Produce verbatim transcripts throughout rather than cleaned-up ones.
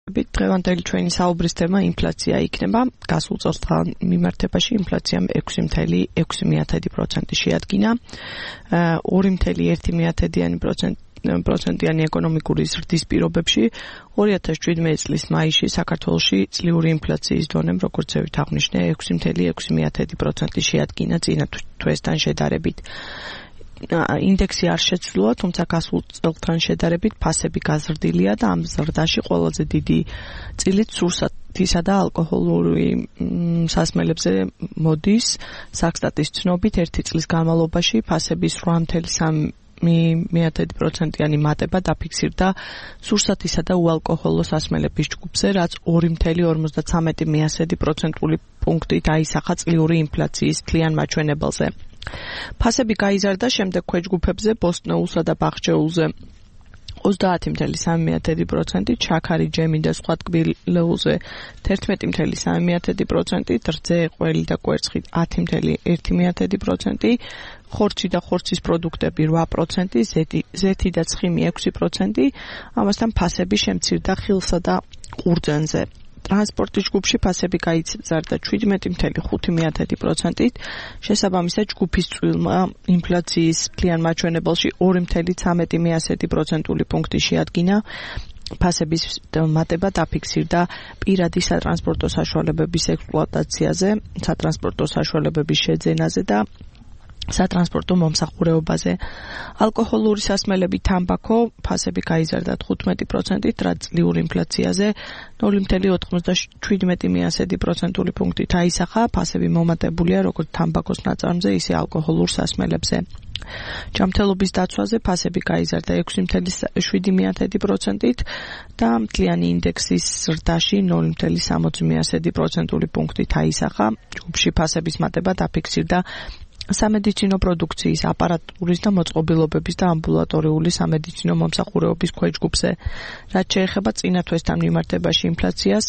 დღევანდელი ჩვენი საუბრის თემა ინფლაცია იქნება. გასულ წელთან მიმართებაში ინფლაციამ ექვსი მცდელო ექვსი პროცენტი შეადგინა. ორი მცდელო ერთი პროცენტიანი ეკონომიკური ზრდის პირობებში ორი ათას შვიდმეტი წლის მაისში საქართველოში წლიური ინფლაციის დონემ, როგორც ზევით აღნიშნე, ექვსი მცდელო ექვსი პროცენტი შეადგინა წინა თვესთან შედარებით. ინდექსი არ შეცვლილა, თუმცა გასულ წელთან შედარებით ფასები გაზრდილია და ამ ზრდაში ყველაზე დიდი წილით სურსათისა და ალკოჰოლური სასმელებზე მოდის. საქსტატის ცნობით ერთი წლის განმავლობაში ფასების რვა მცდელო სამი პროცენტიანი მატება დაფიქსირდა სურსათისა და უალკოჰოლო სასმელების ჯგუფზე, რაც ორი მცდელო ორმოცდათრამეტი პროცენტული პუნქტით აისახა წლიური ინფლაციის მთლიან მაჩვენებელზე. ფასები გაიზარდა შემდეგ ქვეჯგუფებზე ბოსტნეულსა და ბაღჩეულზე ოცდაათი მცდელო სამი პროცენტი, ჩაქარი, ჯემი და სხვა ტკბილეულზე თერთმეტი მცდელო სამი პროცენტი, რძე, ყველი და კვერცხი ათი მცდელო ერთი პროცენტი, ხორცი და ხორცის პროდუქტები რვა პროცენტი, ზეთი, ზეთი და ცხიმი ექვსი პროცენტი, ამასთან ფასები შემცირდა ხილსა და ყურძენზე. ტრანსპორტის ჯგუფში ფასები გაიზარდა შვიდმეტი მცდელო ხუთი პროცენტით, შესაბამისად ჯგუფის წვილმა ინფლაციის მთლიან მაჩვენებელში ორი მცდელო ცხრამეტი პროცენტული პუნქტი შეადგინა. ფასების მატება დაფიქსირდა პირადი სატრანსპორტო საშუალებების ექსპლუატაციაზე, სატრანსპორტო საშუალებების შეძენაზე და სატრანსპორტო მომსახურებაზე. ალკოჰოლური სასმელები თამბაქო ფასები გაიზარდა თხუთმეტი პროცენტით, რაც წლიური ინფლაციაზე ნული მცდელო ოცდაშვიდმეტი პროცენტული პუნქტით აისახა. ფასები მომატებულია როგორც თამბაქოს ნაწარმზე, ისე ალკოჰოლურ სასმელებზე. ჯანმრთელობის დაცვაზე ფასები გაიზარდა ექვსი მცდელო შვიდი პროცენტით და მთლიანი ინდექსის ზრდაში ნული მცდელო სამოცი პროცენტული პუნქტით აისახა. ჯგუფში ფასების მატება დაფიქსირდა სამედიცინო პროდუქციის, აპარატურის და მოწყობილობების და ამბულატორიული სამედიცინო მომსახურებების ქვეჯგუფზე. რაც შეეხება წინა თვესთან მიმართებაში ინფლაციას,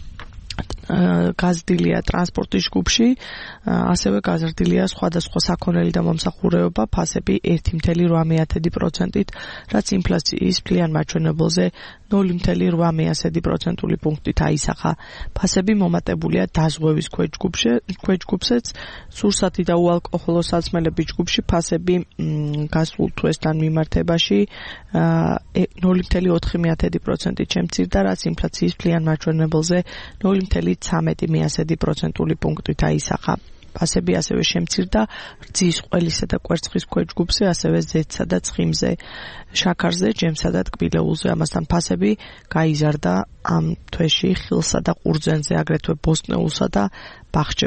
გაზრდილია ტრანსპორტის ჯგუფში, ასევე გაზრდილია სხვადასხვა საქონელი და მომსახურება ფასები ერთი მცდელო რვა პროცენტით, რაც ინფლაციის მთლიან მაჩვენებელზე ნული მცდელო რვა პროცენტული პუნქტით აისახა. ფასები მომატებულია დაზღვევის ქვეჯგუფზეც, სურსათი და უალკოჰოლო სასმელების ჯგუფში ფასები გასულ თვესთან მიმართებაში ნული მცდელო ოთხი პროცენტით შემცირდა, რაც ინფლაციის მთლიან მაჩვენებელზე ნული მცდელო ცხრამეტი პროცენტული პუნქტით აისახა. ფასები ასევე შემცირდა რძის, ყველისა და კვერცხის ქვეჯგუფზე, ასევე ზეთსა და ცხიმზე, შაქარზე, ჯემსა და ტკბილეულზე. ამასთან ფასები გაიზარდა ამ თვეში ხილსა და ყურძენზე, აგრეთვე ბოსტნეულსა და ბაღჩეულზე.